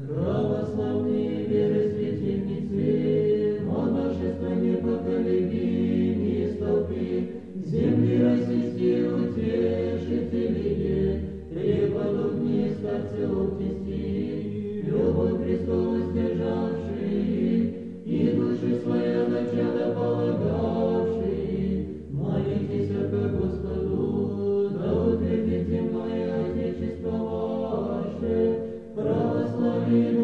Православные веры светильницы, монашество непоколебимые столпы, земли российские утешители, преподобные старцы отести, любовь Христову стяжавшие, и души своя начало полагавшие, молитесь ко Господу, да утвердит земное Отечество ваше, православие